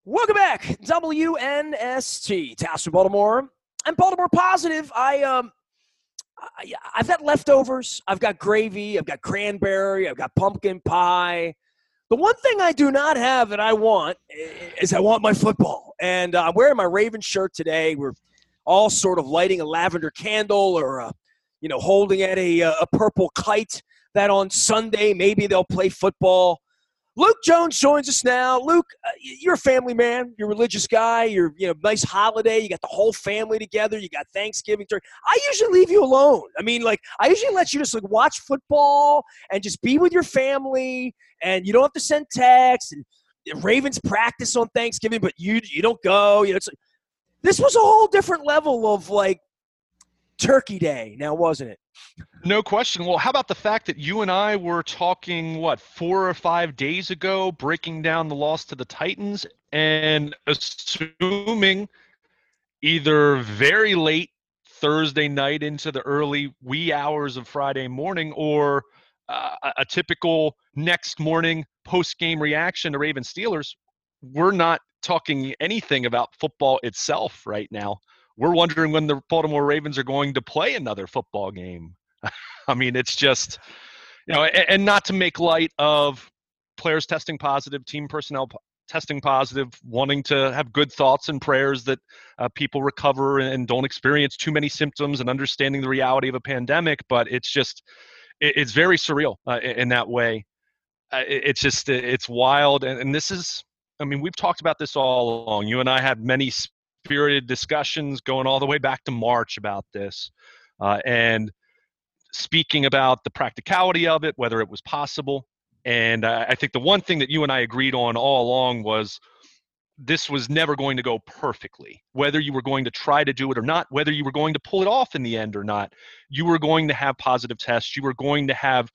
Welcome back, WNST, Tasker Baltimore. I'm Baltimore positive. I've got leftovers. I've got gravy. I've got cranberry. I've got pumpkin pie. The one thing I do not have that I want is I want my football. And I'm wearing my Ravens shirt today. We're all sort of lighting a lavender candle or, holding at a purple kite that on Sunday maybe they'll play football. Luke Jones joins us now. Luke, you're a family man. You're a religious guy. You're, nice holiday. You got the whole family together. You got Thanksgiving. I usually leave you alone. I usually let you just watch football and just be with your family, and you don't have to send texts. And Ravens practice on Thanksgiving, but you don't go. This was a whole different level of Turkey Day. Now, wasn't it? No question. Well, how about the fact that you and I were talking, 4 or 5 days ago, breaking down the loss to the Titans and assuming either very late Thursday night into the early wee hours of Friday morning or a typical next morning post-game reaction to Ravens Steelers. We're not talking anything about football itself right now. We're wondering when the Baltimore Ravens are going to play another football game. I mean, it's just, and not to make light of players testing positive, team personnel testing positive, wanting to have good thoughts and prayers that people recover and don't experience too many symptoms and understanding the reality of a pandemic. But it's just, it's very surreal in that way. It's wild. And this is, we've talked about this all along. You and I had many spirited discussions going all the way back to March about this. And speaking about the practicality of it, whether it was possible. And I think the one thing that you and I agreed on all along was this was never going to go perfectly. Whether you were going to try to do it or not, whether you were going to pull it off in the end or not, you were going to have positive tests. You were going to have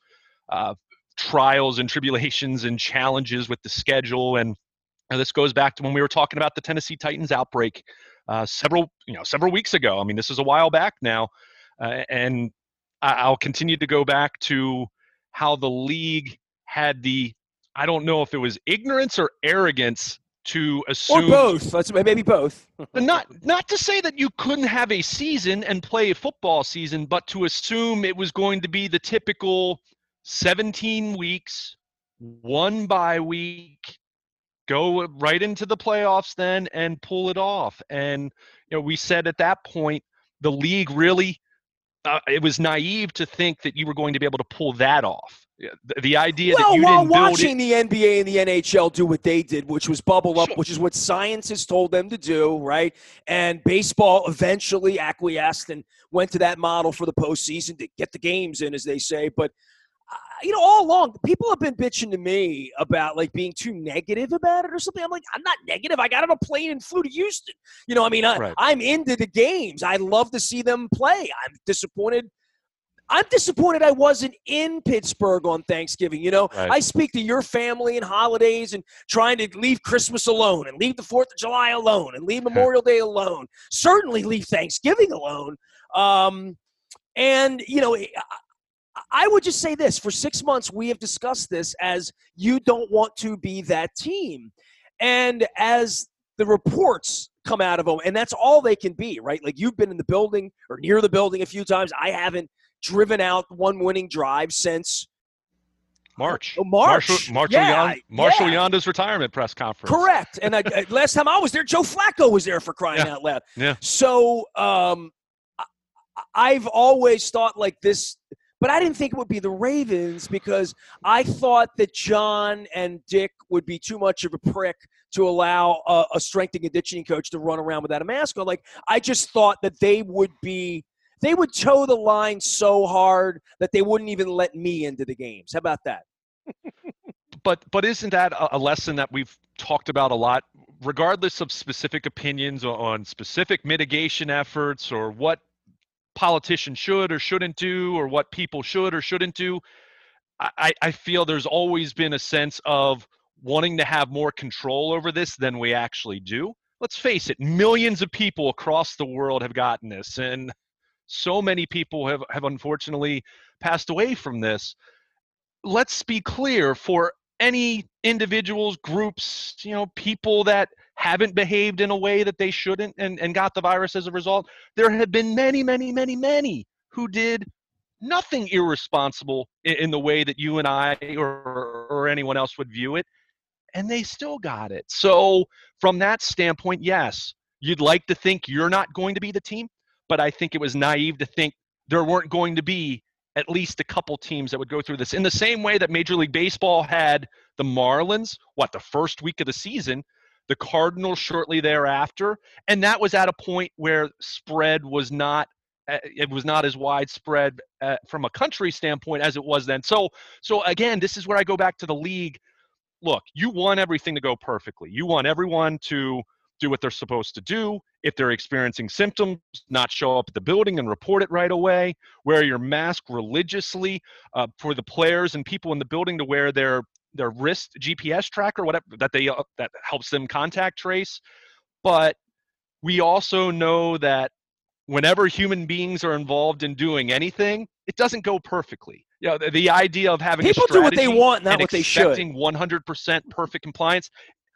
trials and tribulations and challenges with the schedule. And this goes back to when we were talking about the Tennessee Titans outbreak several weeks ago. This is a while back now. And I'll continue to go back to how the league had I don't know if it was ignorance or arrogance to assume. Or both. Maybe both. not to say that you couldn't have a season and play a football season, but to assume it was going to be the typical 17 weeks, one bye week, go right into the playoffs then and pull it off. And, we said at that point, the league really, it was naive to think that you were going to be able to pull that off. The idea that you didn't while watching the NBA and the NHL do what they did, which was bubble up, which is what science has told them to do, right? And baseball eventually acquiesced and went to that model for the postseason to get the games in, as they say. But all along, people have been bitching to me about being too negative about it or something. I'm like, I'm not negative. I got on a plane and flew to Houston. Right. I'm into the games. I love to see them play. I'm disappointed I wasn't in Pittsburgh on Thanksgiving. Right. I speak to your family and holidays and trying to leave Christmas alone and leave the 4th of July alone and leave Memorial Day alone. Certainly leave Thanksgiving alone. I would just say this. For 6 months, we have discussed this as you don't want to be that team. And as the reports come out of them, and that's all they can be, right? You've been in the building or near the building a few times. I haven't driven out one winning drive since March. Marshall Yonda's retirement press conference. Correct. And last time I was there, Joe Flacco was there, for crying out loud. Yeah. So I've always thought this, but I didn't think it would be the Ravens because I thought that John and Dick would be too much of a prick to allow a strength and conditioning coach to run around without a mask on. I just thought that they would toe the line so hard that they wouldn't even let me into the games. How about that? But isn't that a lesson that we've talked about a lot, regardless of specific opinions on specific mitigation efforts or what politicians should or shouldn't do or what people should or shouldn't do? I feel there's always been a sense of wanting to have more control over this than we actually do. Let's face it, millions of people across the world have gotten this, and so many people have unfortunately passed away from this. Let's be clear, for any individuals, groups, people that haven't behaved in a way that they shouldn't and got the virus as a result. There have been many, many, many, many who did nothing irresponsible in the way that you and I or anyone else would view it, and they still got it. So from that standpoint, yes, you'd like to think you're not going to be the team, but I think it was naive to think there weren't going to be at least a couple teams that would go through this. In the same way that Major League Baseball had the Marlins, the first week of the season, the Cardinals shortly thereafter, and that was at a point where spread was not as widespread from a country standpoint as it was then. So again, this is where I go back to the league. Look, you want everything to go perfectly. You want everyone to do what they're supposed to do. If they're experiencing symptoms, not show up at the building and report it right away. Wear your mask religiously. For the players and people in the building to wear their wrist GPS tracker, whatever that helps them contact trace. But we also know that whenever human beings are involved in doing anything, it doesn't go perfectly. The idea of having people a strategy do what they want, not what they should. Expecting 100% perfect compliance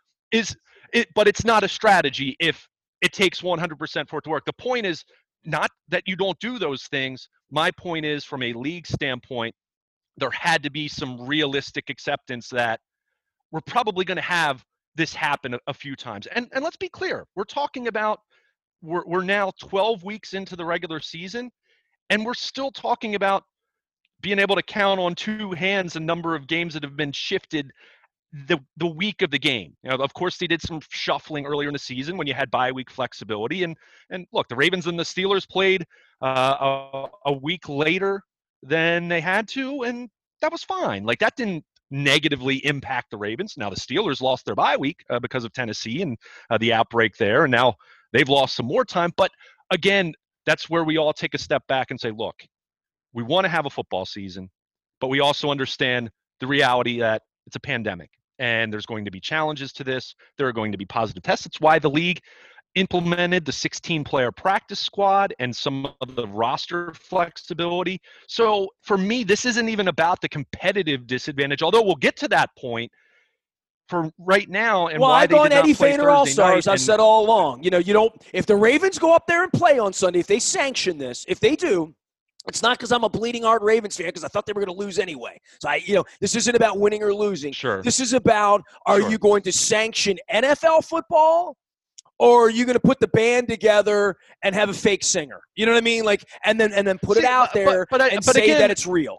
but it's not a strategy if it takes 100% for it to work. The point is not that you don't do those things. My point is, from a league standpoint, there had to be some realistic acceptance that we're probably going to have this happen a few times. And let's be clear, we're talking about we're now 12 weeks into the regular season, and we're still talking about being able to count on two hands the number of games that have been shifted the week of the game. Of course, they did some shuffling earlier in the season when you had bye week flexibility. And look, the Ravens and the Steelers played a week later than they had to, and that was fine. Like, that didn't negatively impact the Ravens. Now, the Steelers lost their bye week because of Tennessee and the outbreak there, and now they've lost some more time. But again, that's where we all take a step back and say, look, we want to have a football season, but we also understand the reality that it's a pandemic and there's going to be challenges to this. There are going to be positive tests. It's why the league implemented the 16-player practice squad and some of the roster flexibility. So for me, this isn't even about the competitive disadvantage, although we'll get to that point. For right now, and why I've they gone did not Eddie play Feigner Thursday All-Stars. night, I've said all along. You don't. If the Ravens go up there and play on Sunday, if they sanction this, if they do, it's not because I'm a bleeding heart Ravens fan, because I thought they were going to lose anyway. So this isn't about winning or losing. Sure. This is about, are you going to sanction NFL football, or are you going to put the band together and have a fake singer? You know what I mean? Like, and then put it out there and say that it's real.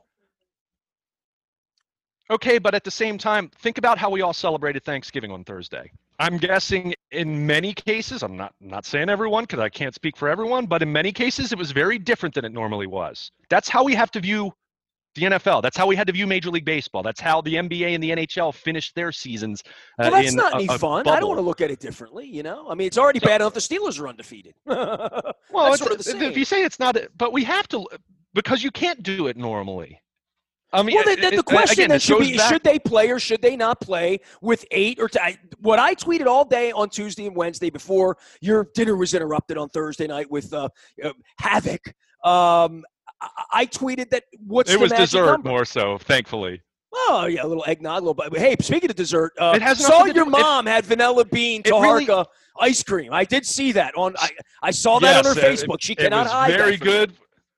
Okay, but at the same time, think about how we all celebrated Thanksgiving on Thursday. I'm guessing in many cases, I'm not saying everyone because I can't speak for everyone, but in many cases it was very different than it normally was. That's how we have to view the NFL. That's how we had to view Major League Baseball. That's how the NBA and the NHL finished their seasons. Well, that's not any fun. Bubble. I don't want to look at it differently, I mean, it's already bad enough the Steelers are undefeated. Well, sort of the same. If you say it's not, but we have to, because you can't do it normally. I mean, the question then should be, should they play or should they not play with 8 or 10? What I tweeted all day on Tuesday and Wednesday before your dinner was interrupted on Thursday night with Havoc, I tweeted that it was dessert more so, thankfully. Oh, yeah, a little eggnog, a little. Hey, speaking of dessert, saw your mom had vanilla bean Taharka ice cream. I did see that. I saw that on her Facebook. She cannot hide that. Very good.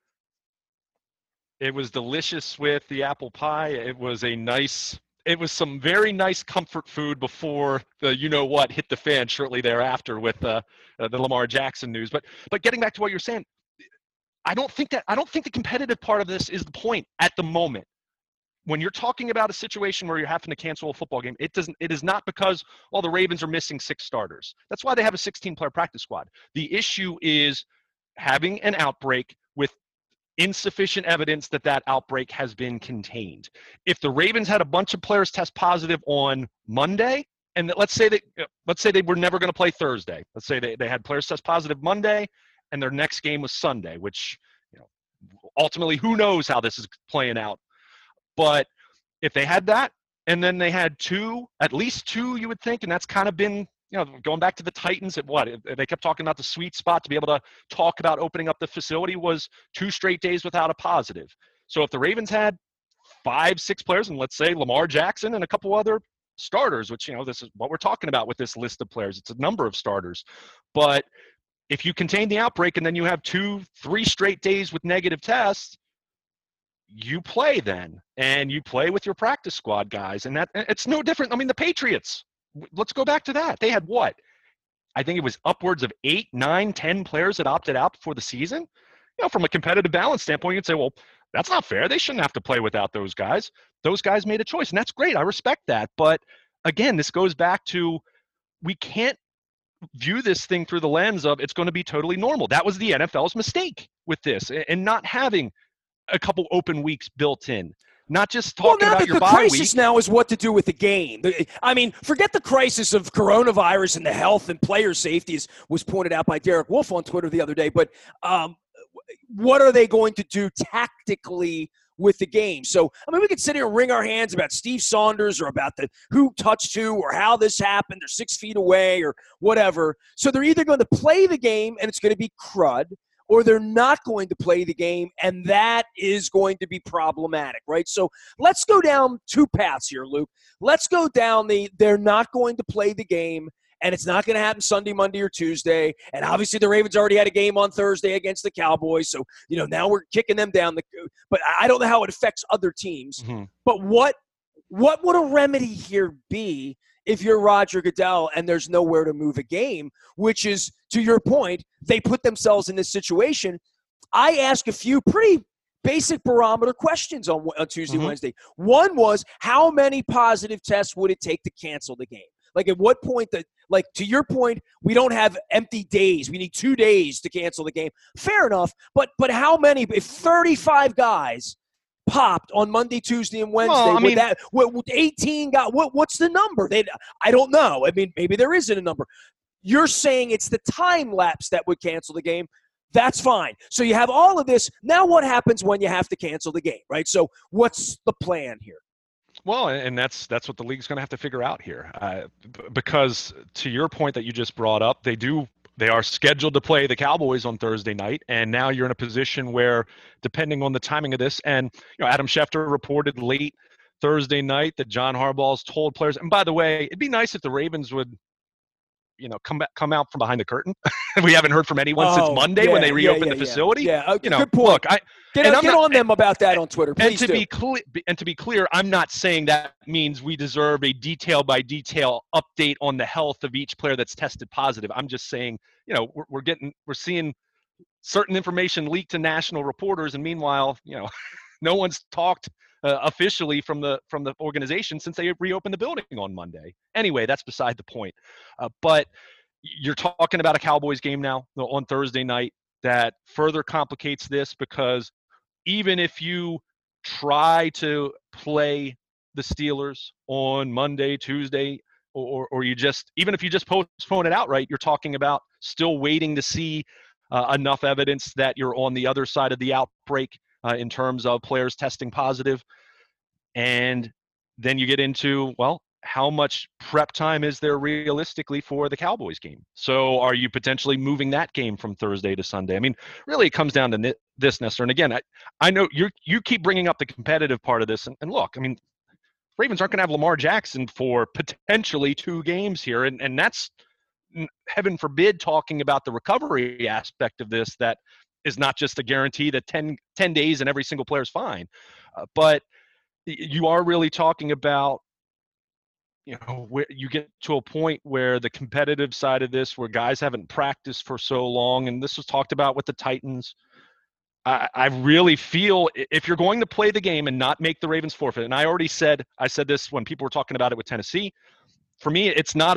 It was delicious with the apple pie. It was some very nice comfort food before the you-know-what hit the fan shortly thereafter with the Lamar Jackson news. But getting back to what you're saying, I don't think the competitive part of this is the point at the moment. When you're talking about a situation where you're having to cancel a football game, it is not because the Ravens are missing 6 starters. That's why they have a 16-player practice squad. The issue is having an outbreak with insufficient evidence that outbreak has been contained. If the Ravens had a bunch of players test positive on Monday, and let's say they were never going to play Thursday. Let's say they had players test positive Monday, and their next game was Sunday, which ultimately who knows how this is playing out. But if they had that, and then they had at least two, you would think, and that's kind of been, going back to the Titans they kept talking about the sweet spot to be able to talk about opening up the facility was 2 straight days without a positive. So if the Ravens had 5-6 players, and let's say Lamar Jackson and a couple other starters, which, this is what we're talking about with this list of players. It's a number of starters. But if you contain the outbreak and then you have 2-3 straight days with negative tests, you play then, and you play with your practice squad guys. And that it's no different. I mean, the Patriots, let's go back to that. They had what? I think it was upwards of 8, 9, 10 players that opted out before the season. From a competitive balance standpoint, you'd say, well, that's not fair. They shouldn't have to play without those guys. Those guys made a choice, and that's great. I respect that. But again, this goes back to, we can't view this thing through the lens of it's going to be totally normal. That was the NFL's mistake with this, and not having a couple open weeks built in. Not just talking about your bye week. The crisis now is what to do with the game. I mean, forget the crisis of coronavirus and the health and player safety, as was pointed out by Derek Wolfe on Twitter the other day. But what are they going to do tactically with the game? So, I mean, we could sit here and wring our hands about Steve Saunders or about the who touched who or how this happened. They're 6 feet away or whatever. So they're either going to play the game and it's going to be crud, or they're not going to play the game, and that is going to be problematic, right? So let's go down 2 paths here, Luke. Let's go down they're not going to play the game, and it's not going to happen Sunday, Monday, or Tuesday. And obviously the Ravens already had a game on Thursday against the Cowboys, so now we're kicking them down. But I don't know how it affects other teams. Mm-hmm. But what would a remedy here be if you're Roger Goodell and there's nowhere to move a game, which is, to your point, they put themselves in this situation? I asked a few pretty basic barometer questions on Tuesday, mm-hmm. Wednesday. One was, how many positive tests would it take to cancel the game? Like, at what point to your point, we don't have empty days. We need 2 days to cancel the game. Fair enough. But how many, if 35 guys popped on Monday, Tuesday, and Wednesday, 18 got, what's the number? I don't know. I mean, maybe there isn't a number. You're saying it's the time lapse that would cancel the game. That's fine. So you have all of this. Now what happens when you have to cancel the game, right? So what's the plan here? Well, and that's what the league's going to have to figure out here, because to your point that you just brought up, they are scheduled to play the Cowboys on Thursday night, and now you're in a position where, depending on the timing of this, and Adam Schefter reported late Thursday night that John Harbaugh's told players. And by the way, it'd be nice if the Ravens would, come out from behind the curtain. We haven't heard from anyone since Monday when they reopened the facility. Yeah, good point. Look, get on them about that on Twitter, please. And to be clear, I'm not saying that means we deserve a detail by detail update on the health of each player that's tested positive. I'm just saying, we're seeing certain information leaked to national reporters, and meanwhile, no one's talked officially from the organization since they reopened the building on Monday. Anyway, that's beside the point. But you're talking about a Cowboys game now on Thursday night that further complicates this, because even if you try to play the Steelers on Monday, Tuesday, or even if you just postpone it outright, you're talking about still waiting to see enough evidence that you're on the other side of the outbreak in terms of players testing positive. And then you get into, well, how much prep time is there realistically for the Cowboys game? So are you potentially moving that game from Thursday to Sunday? I mean, really it comes down to this, Nestor. And again, I know you keep bringing up the competitive part of this. And look, I mean, Ravens aren't going to have Lamar Jackson for potentially 2 games here. And that's, heaven forbid, talking about the recovery aspect of this, that is not just a guarantee that 10 days and every single player is fine. But you are really talking about, where you get to a point where the competitive side of this, where guys haven't practiced for so long, and this was talked about with the Titans. I really feel if you're going to play the game and not make the Ravens forfeit, and I said this when people were talking about it with Tennessee, for me, it's not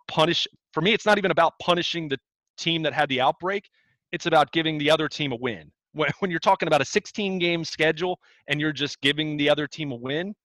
even about punishing the team that had the outbreak. It's about giving the other team a win. When you're talking about a 16-game schedule and you're just giving the other team a win,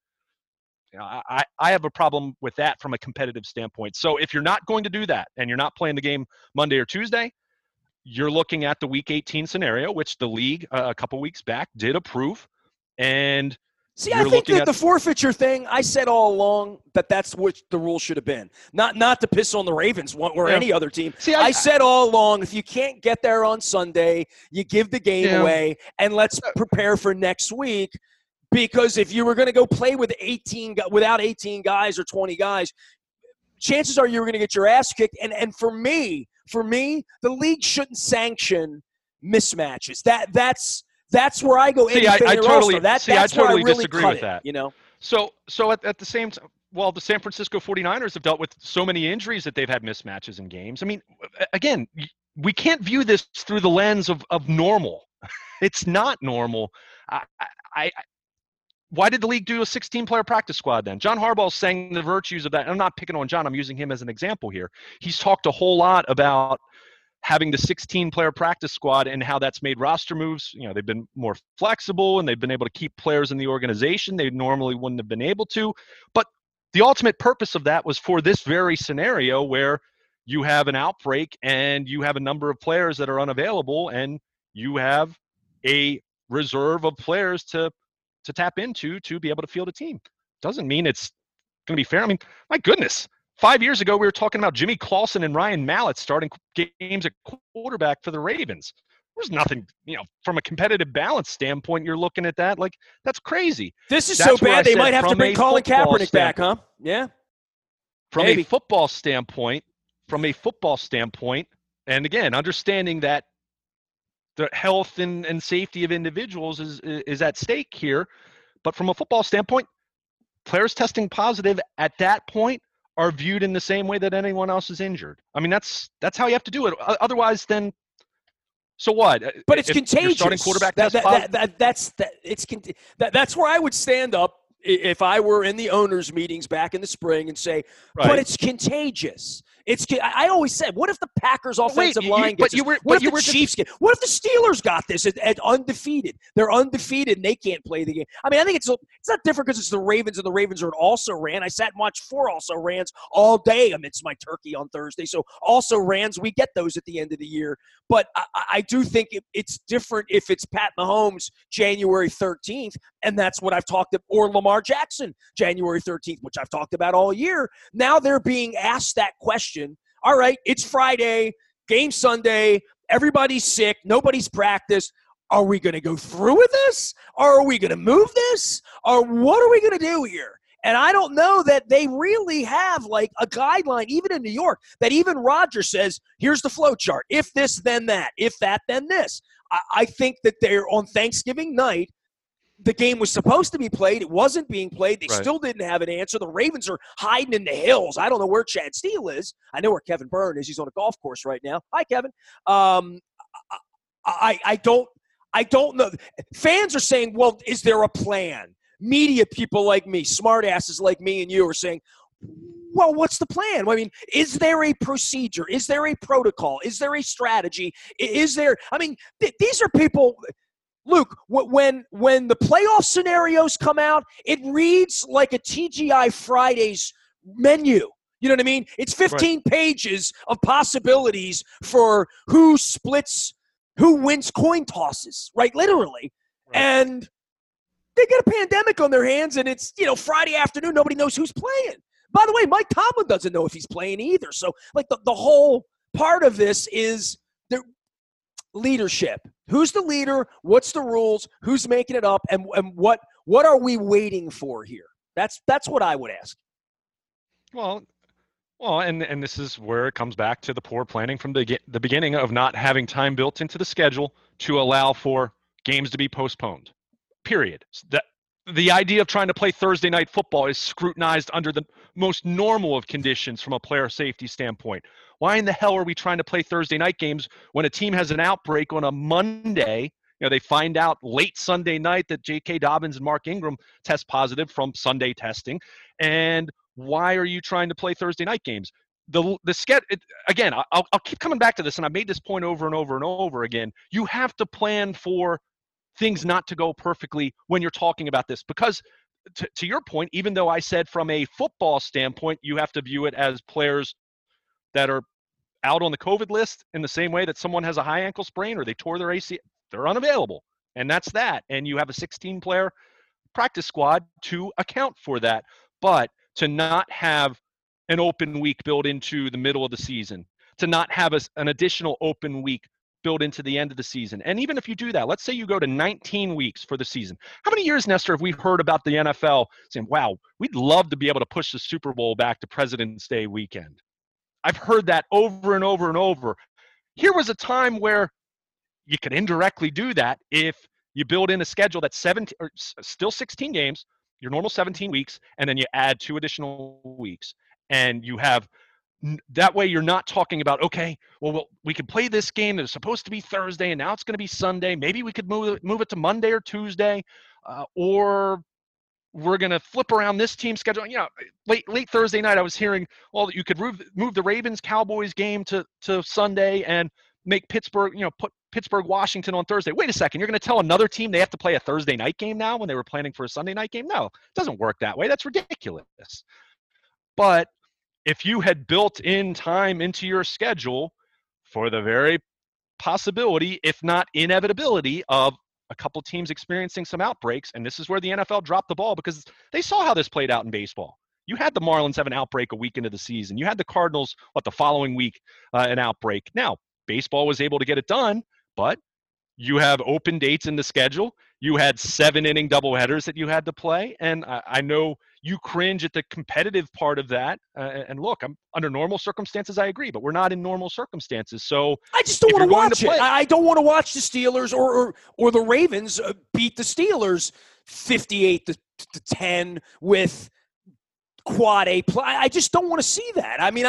I have a problem with that from a competitive standpoint. So if you're not going to do that and you're not playing the game Monday or Tuesday, you're looking at the Week 18 scenario, which the league a couple weeks back did approve. And see, I think that the forfeiture thing, I said all along that's what the rule should have been. Not to piss on the Ravens or any other team. See, I said all along, if you can't get there on Sunday, you give the game away, and let's prepare for next week. Because if you were going to go play with without 18 guys or 20 guys, chances are you were going to get your ass kicked. And for me, the league shouldn't sanction mismatches. That's where I go. I totally disagree with that. You know. So at the same time, well, the San Francisco 49ers have dealt with so many injuries that they've had mismatches in games. I mean, again, we can't view this through the lens of normal. It's not normal. Why did the league do a 16-player practice squad then? John Harbaugh's saying the virtues of that. I'm not picking on John. I'm using him as an example here. He's talked a whole lot about having the 16-player practice squad and how that's made roster moves. You know, they've been more flexible and they've been able to keep players in the organization they normally wouldn't have been able to. But the ultimate purpose of that was for this very scenario where you have an outbreak and you have a number of players that are unavailable and you have a reserve of players to tap into to be able to field a team. Doesn't mean it's going to be fair. I mean, my goodness. 5 years ago, we were talking about Jimmy Clausen and Ryan Mallett starting games at quarterback for the Ravens. There's nothing, from a competitive balance standpoint, you're looking at that like that's crazy. This is so bad they might have to bring Colin Kaepernick back, huh? Yeah. From a football standpoint, and again, understanding that the health and safety of individuals is at stake here, but from a football standpoint, players testing positive at that point are viewed in the same way that anyone else is injured. I mean, that's how you have to do it. Otherwise, then, so what? But it's contagious. Starting quarterback that's where I would stand up if I were in the owners' meetings back in the spring and say, right. But it's contagious. I always said, what if the Packers offensive line gets this? What if the Chiefs get? What if the Steelers got this at undefeated? They're undefeated and they can't play the game. I mean, I think it's not different because it's the Ravens and the Ravens are an also-ran. I sat and watched 4 also-rans all day amidst my turkey on Thursday. So also-rans, we get those at the end of the year. But I do think it's different if it's Pat Mahomes January 13th, and that's what I've talked about, or Lamar Jackson January 13th, which I've talked about all year. Now they're being asked that question. All right, it's Friday, game Sunday, everybody's sick, nobody's practiced. Are we going to go through with this? Or are we going to move this? Or what are we going to do here? And I don't know that they really have like a guideline, even in New York, that even Roger says, here's the flow chart. If this, then that. If that, then this. I think that they're on Thanksgiving night. The game was supposed to be played. It wasn't being played. They still didn't have an answer. The Ravens are hiding in the hills. I don't know where Chad Steele is. I know where Kevin Byrne is. He's on a golf course right now. Hi, Kevin. I don't know. Fans are saying, well, is there a plan? Media people like me, smart asses like me and you are saying, well, what's the plan? I mean, is there a procedure? Is there a protocol? Is there a strategy? These are people – Luke, when the playoff scenarios come out, it reads like a TGI Fridays menu. You know what I mean? It's 15 pages of possibilities for who wins coin tosses, right? Literally. Right. And they got a pandemic on their hands, and it's, Friday afternoon, nobody knows who's playing. By the way, Mike Tomlin doesn't know if he's playing either. So, like, the whole part of this is the leadership. Who's the leader? What's the rules? Who's making it up? And what are we waiting for here? That's what I would ask. Well, and this is where it comes back to the poor planning from the beginning of not having time built into the schedule to allow for games to be postponed. Period. The idea of trying to play Thursday night football is scrutinized under the most normal of conditions from a player safety standpoint. Why in the hell are we trying to play Thursday night games when a team has an outbreak on a Monday? They find out late Sunday night that J.K. Dobbins and Mark Ingram test positive from Sunday testing. And why are you trying to play Thursday night games? The schedule, again, I'll keep coming back to this, and I've made this point over and over and over again. You have to plan for things not to go perfectly when you're talking about this, because to your point, even though I said from a football standpoint, you have to view it as players that are out on the COVID list in the same way that someone has a high ankle sprain or they tore their ACL, they're unavailable. And that's that. And you have a 16-player practice squad to account for that. But to not have an open week built into the middle of the season, to not have an additional open week build into the end of the season. And even if you do that, let's say you go to 19 weeks for the season. How many years, Nestor, have we heard about the NFL saying, wow, we'd love to be able to push the Super Bowl back to President's Day weekend? I've heard that over and over and over. Here was a time where you could indirectly do that if you build in a schedule that's still 16 games, your normal 17 weeks, and then you add 2 additional weeks. And you have that way you're not talking about, okay, well, we could play this game that is supposed to be Thursday and now it's going to be Sunday. Maybe we could move it to Monday or Tuesday, or we're going to flip around this team schedule. You know, late Thursday night, I was hearing, well, you could move the Ravens-Cowboys game to Sunday and make Pittsburgh, put Pittsburgh, Washington on Thursday. Wait a second, you're going to tell another team they have to play a Thursday night game now when they were planning for a Sunday night game? No, it doesn't work that way. That's ridiculous. But if you had built in time into your schedule for the very possibility, if not inevitability, of a couple teams experiencing some outbreaks, and this is where the NFL dropped the ball because they saw how this played out in baseball. You had the Marlins have an outbreak a week into the season. You had the Cardinals, the following week, an outbreak. Now, baseball was able to get it done, but you have open dates in the schedule. You had 7-inning doubleheaders that you had to play, and I know you cringe at the competitive part of that. And look, I'm under normal circumstances, I agree, but we're not in normal circumstances. So I just don't want to watch it. I don't want to watch the Steelers or the Ravens beat the Steelers 58-10 with quad A play. I just don't want to see that. I mean,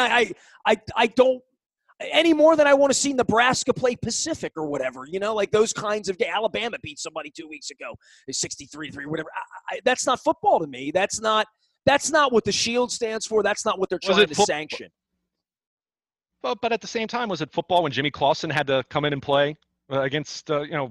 I don't. Any more than I want to see Nebraska play Pacific or whatever, like those kinds of games. Alabama beat somebody 2 weeks ago, 63-3, whatever. That's not football to me. That's not what the Shield stands for. That's not what they're trying to sanction. But at the same time, was it football when Jimmy Clausen had to come in and play against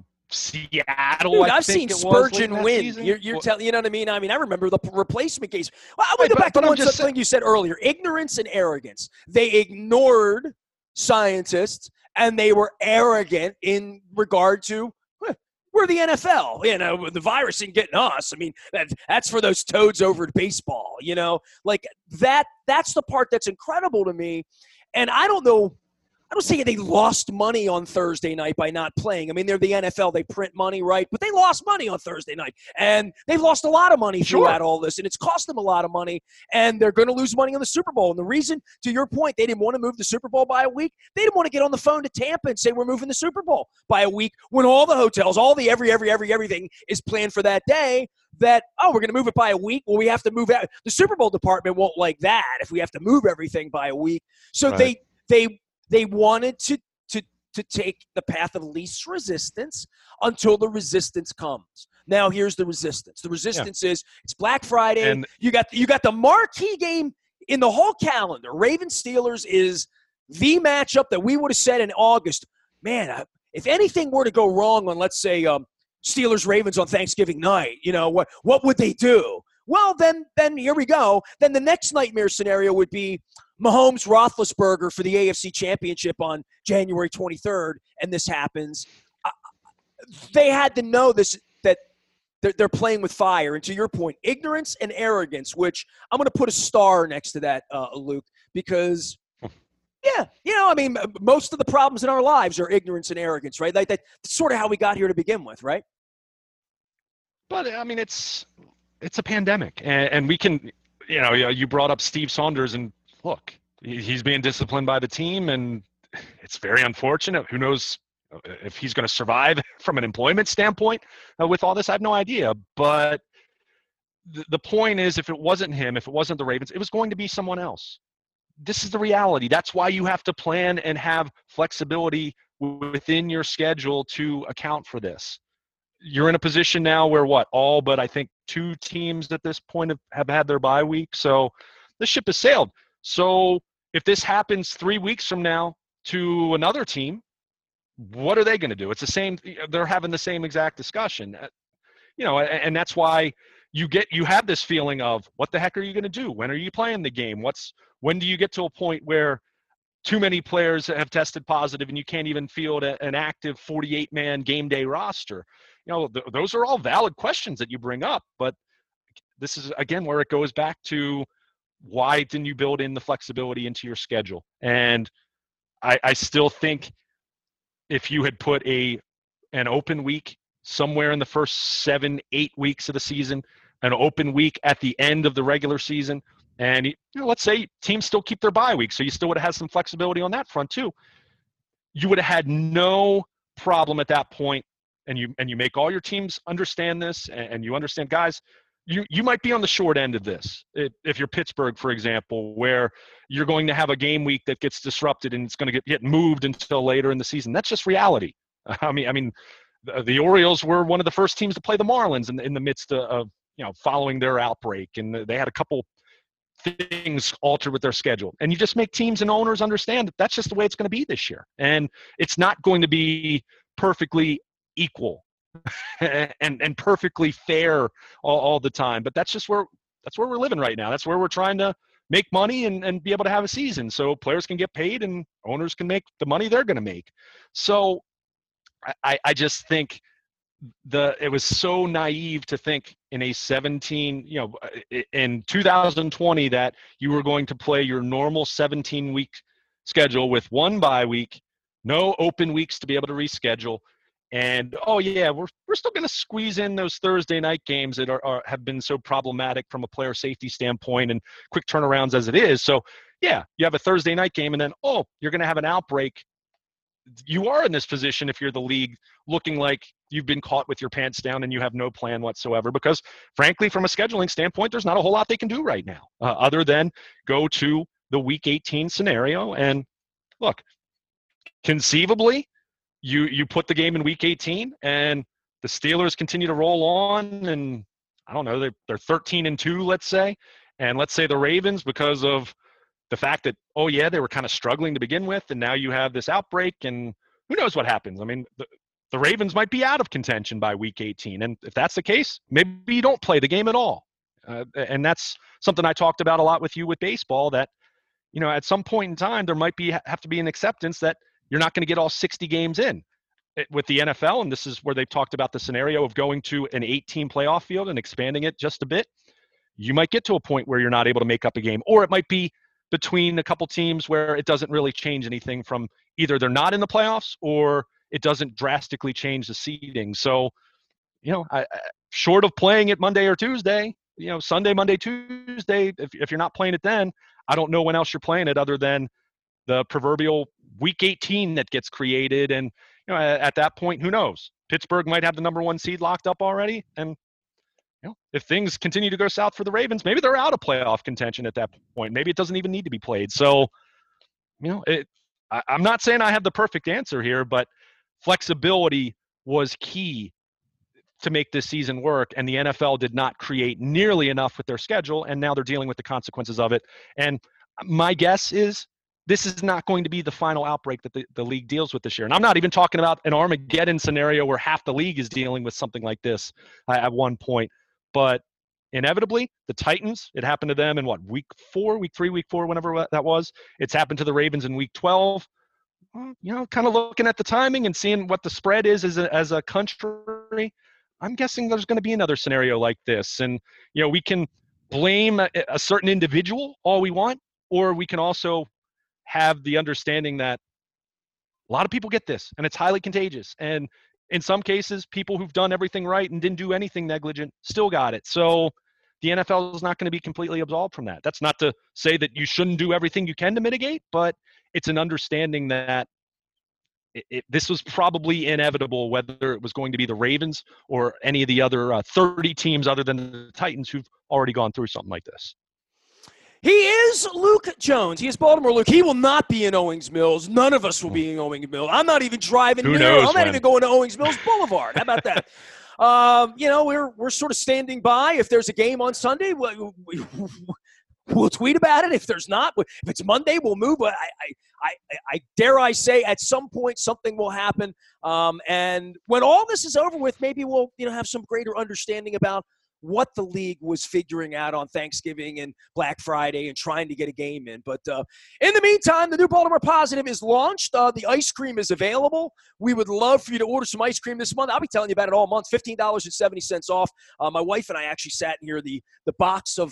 Seattle? Dude, I've seen Spurgeon win. You're telling, you know what I mean? I mean, I remember the replacement case. Well, I want to go back to something you said earlier: ignorance and arrogance. They ignored scientists, and they were arrogant in regard to we're the NFL. The virus ain't getting us. I mean, that's for those toads over at baseball. Like that. That's the part that's incredible to me. And I don't say they lost money on Thursday night by not playing. I mean, they're the NFL. They print money, right? But they lost money on Thursday night. And they've lost a lot of money throughout all this. And it's cost them a lot of money. And they're going to lose money on the Super Bowl. And the reason, to your point, they didn't want to move the Super Bowl by a week, they didn't want to get on the phone to Tampa and say we're moving the Super Bowl by a week when all the hotels, all the everything is planned for that day. That, we're going to move it by a week. Well, we have to move out. The Super Bowl department won't like that if we have to move everything by a week. So right. They wanted to take the path of least resistance until the resistance comes. Now here's the resistance. The resistance is it's Black Friday. And you got the marquee game in the whole calendar. Ravens Steelers is the matchup that we would have said in August. Man, if anything were to go wrong on, let's say, Steelers Ravens on Thanksgiving night, what would they do? Well, then here we go. Then the next nightmare scenario would be Mahomes Roethlisberger for the AFC Championship on January 23rd, and this happens. They had to know this, that they're playing with fire. And to your point, ignorance and arrogance, which I'm going to put a star next to that, Luke, because most of the problems in our lives are ignorance and arrogance, right? Like that's sort of how we got here to begin with, right? But I mean, it's a pandemic, and we can, you brought up Steve Saunders, and look, he's being disciplined by the team, and it's very unfortunate. Who knows if he's going to survive from an employment standpoint with all this? I have no idea. But the point is, if it wasn't him, if it wasn't the Ravens, it was going to be someone else. This is the reality. That's why you have to plan and have flexibility within your schedule to account for this. You're in a position now where all but I think 2 teams at this point have had their bye week. So the ship has sailed. So if this happens 3 weeks from now to another team, what are they going to do? It's the same. They're having the same exact discussion, and that's why you have this feeling of what the heck are you going to do? When are you playing the game? When do you get to a point where too many players have tested positive and you can't even field an active 48-man game day roster? Those are all valid questions that you bring up, but this is, again, where it goes back to why didn't you build in the flexibility into your schedule? And I still think if you had put an open week somewhere in the first 7-8 weeks of the season, an open week at the end of the regular season, and let's say teams still keep their bye week, so you still would have had some flexibility on that front too. You would have had no problem at that point, and you make all your teams understand this, and you understand, guys, you might be on the short end of this. If you're Pittsburgh, for example, where you're going to have a game week that gets disrupted and it's going to get moved until later in the season. That's just reality. I mean, the Orioles were one of the first teams to play the Marlins in the midst of following their outbreak, and they had a couple things altered with their schedule. And you just make teams and owners understand that that's just the way it's going to be this year, and it's not going to be perfectly equal and perfectly fair all the time. But that's where we're living right now. That's where we're trying to make money and be able to have a season so players can get paid and owners can make the money they're going to make. So I just think it was so naive to think in a 17, in 2020 that you were going to play your normal 17-week schedule with one bye week, no open weeks to be able to reschedule. And, we're still going to squeeze in those Thursday night games that have been so problematic from a player safety standpoint and quick turnarounds as it is. So, you have a Thursday night game and then, you're going to have an outbreak. You are in this position if you're the league looking like you've been caught with your pants down and you have no plan whatsoever because, frankly, from a scheduling standpoint, there's not a whole lot they can do right now other than go to the Week 18 scenario. And, look, conceivably, you put the game in Week 18 and the Steelers continue to roll on and, I don't know, they're 13-2, let's say. And let's say the Ravens, because of the fact that, they were kind of struggling to begin with, and now you have this outbreak, and who knows what happens. I mean, the Ravens might be out of contention by Week 18. And if that's the case, maybe you don't play the game at all. And that's something I talked about a lot with you with baseball, that, at some point in time, there might have to be an acceptance that you're not going to get all 60 games in. With the NFL, and this is where they've talked about the scenario of going to an 8-team playoff field and expanding it just a bit, you might get to a point where you're not able to make up a game. Or it might be between a couple teams where it doesn't really change anything from either they're not in the playoffs or it doesn't drastically change the seeding. So, short of playing it Monday or Tuesday, Sunday, Monday, Tuesday, if you're not playing it then, I don't know when else you're playing it other than the proverbial Week 18 that gets created. And, at that point, who knows? Pittsburgh might have the number 1 seed locked up already. And, if things continue to go south for the Ravens, maybe they're out of playoff contention at that point. Maybe it doesn't even need to be played. So, I'm not saying I have the perfect answer here, but flexibility was key to make this season work, and the NFL did not create nearly enough with their schedule, and now they're dealing with the consequences of it. And my guess is this is not going to be the final outbreak that the league deals with this year. And I'm not even talking about an Armageddon scenario where half the league is dealing with something like this at one point. But inevitably, the Titans, it happened to them in Week 4, whenever that was. It's happened to the Ravens in Week 12. Kind of looking at the timing and seeing what the spread is as a country, I'm guessing there's going to be another scenario like this. And, we can blame a certain individual all we want, or we can also have the understanding that a lot of people get this and it's highly contagious. And in some cases, people who've done everything right and didn't do anything negligent still got it. So the NFL is not going to be completely absolved from that. That's not to say that you shouldn't do everything you can to mitigate, but it's an understanding that this was probably inevitable, whether it was going to be the Ravens or any of the other 30 teams other than the Titans who've already gone through something like this. He is Luke Jones. He is Baltimore Luke. He will not be in Owings Mills. None of us will be in Owings Mills. I'm not even driving near. I'm not even going to Owings Mills Boulevard. How about that? We're sort of standing by. If there's a game on Sunday, we'll tweet about it. If there's not, if it's Monday, we'll move. But I dare I say, at some point something will happen. And when all this is over with, maybe we'll have some greater understanding about what the league was figuring out on Thanksgiving and Black Friday and trying to get a game in. But in the meantime, the new Baltimore Positive is launched. The ice cream is available. We would love for you to order some ice cream this month. I'll be telling you about it all month, $15.70 off. My wife and I actually sat in here. The box of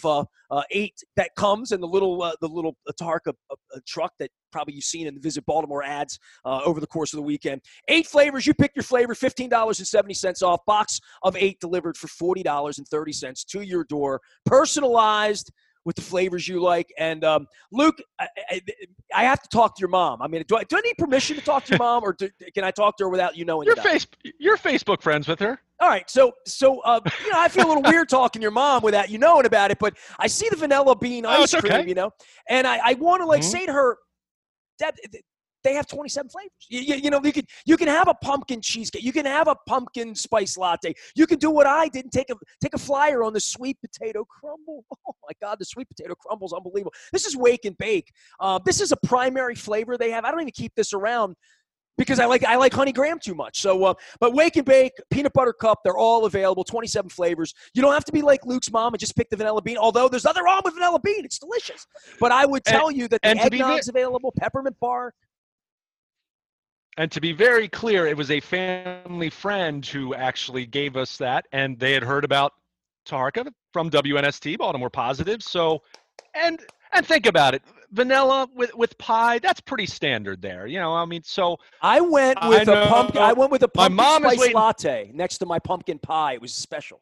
8 that comes in the little Taharka truck that probably you've seen in the Visit Baltimore ads over the course of the weekend. 8 flavors. You pick your flavor, $15.70 off. Box of 8 delivered for $40.30 to your door. Personalized with the flavors you like. And Luke, I have to talk to your mom. I mean, do I need permission to talk to your mom, or can I talk to her without you knowing? You're Facebook friends with her. All right, so I feel a little weird talking to your mom without you knowing about it, but I see the vanilla bean ice cream, and I want to say to her, Dad, they have 27 flavors. You can have a pumpkin cheesecake, you can have a pumpkin spice latte, you can do what I did and take a flyer on the sweet potato crumble. Oh my God, the sweet potato crumble is unbelievable. This is Wake and Bake. This is a primary flavor they have. I don't even keep this around because I like honey graham too much. So, but Wake and Bake, peanut butter cup, they're all available, 27 flavors. You don't have to be like Luke's mom and just pick the vanilla bean, although there's nothing wrong with vanilla bean. It's delicious. But I would tell you that the eggnog's available, peppermint bark. And to be very clear, it was a family friend who actually gave us that, and they had heard about Taharka from WNST, Baltimore Positive. So, and think about it. Vanilla with pie, that's pretty standard there. So I went with a pumpkin spice latte next to my pumpkin pie. It was special.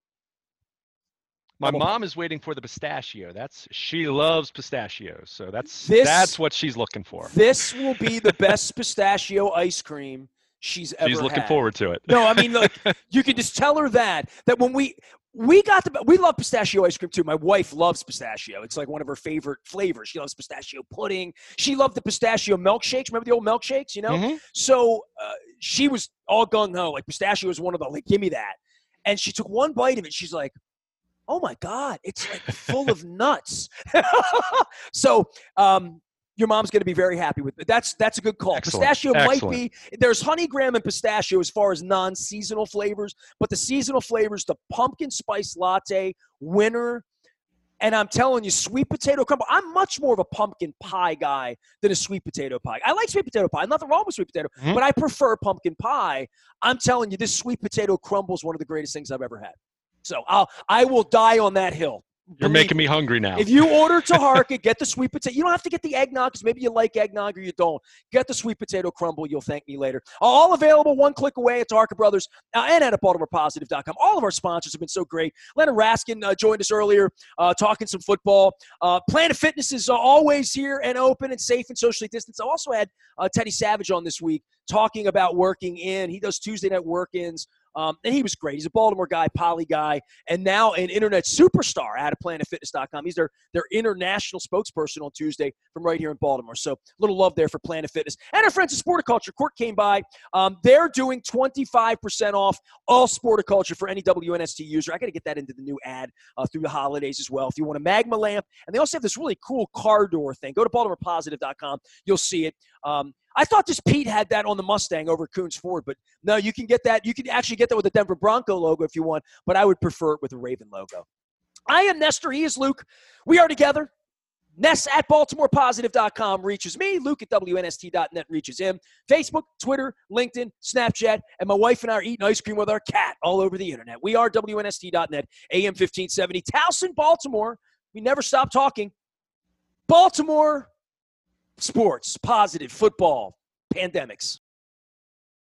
My mom is waiting for the pistachio. She loves pistachios. So that's what she's looking for. This will be the best pistachio ice cream she's ever had. She's looking forward to it. No, I mean, look, you can just tell her that when we love pistachio ice cream too. My wife loves pistachio. It's like one of her favorite flavors. She loves pistachio pudding. She loved the pistachio milkshakes. Remember the old milkshakes, Mm-hmm. So she was all gung-ho. Like pistachio was one of the, like, give me that. And she took one bite of it. She's like, oh my God, it's like full of nuts. So your mom's going to be very happy with it. That's a good call. Excellent. Pistachio might be – there's honey graham and pistachio as far as non-seasonal flavors, but the seasonal flavors, the pumpkin spice latte, winter, and I'm telling you, sweet potato crumble. I'm much more of a pumpkin pie guy than a sweet potato pie. I like sweet potato pie. Nothing wrong with sweet potato, but I prefer pumpkin pie. I'm telling you, this sweet potato crumble is one of the greatest things I've ever had. So I will die on that hill. You're making me hungry now. If you order Taharka, get the sweet potato. You don't have to get the eggnog because maybe you like eggnog or you don't. Get the sweet potato crumble. You'll thank me later. All available one click away at Taharka Brothers and at BaltimorePositive.com. All of our sponsors have been so great. Leonard Raskin joined us earlier talking some football. Planet Fitness is always here and open and safe and socially distanced. I also had Teddy Savage on this week talking about working in. He does Tuesday night work-ins. And he was great. He's a Baltimore guy, poly guy, and now an internet superstar out of PlanetFitness.com. He's their international spokesperson on Tuesday from right here in Baltimore. So a little love there for Planet Fitness. And our friends at Sporticulture. Court came by. They're doing 25% off all Sporticulture for any WNST user. I got to get that into the new ad through the holidays as well. If you want a Magma lamp. And they also have this really cool car door thing. Go to BaltimorePositive.com. You'll see it. I thought this Pete had that on the Mustang over at Coons Ford, but no, you can get that. You can actually get that with the Denver Bronco logo if you want, but I would prefer it with a Raven logo. I am Nestor. He is Luke. We are together. Ness at BaltimorePositive.com reaches me. Luke at WNST.net reaches him. Facebook, Twitter, LinkedIn, Snapchat, and my wife and I are eating ice cream with our cat all over the internet. We are WNST.net, AM 1570. Towson, Baltimore. We never stop talking. Baltimore sports, positive, football, pandemics.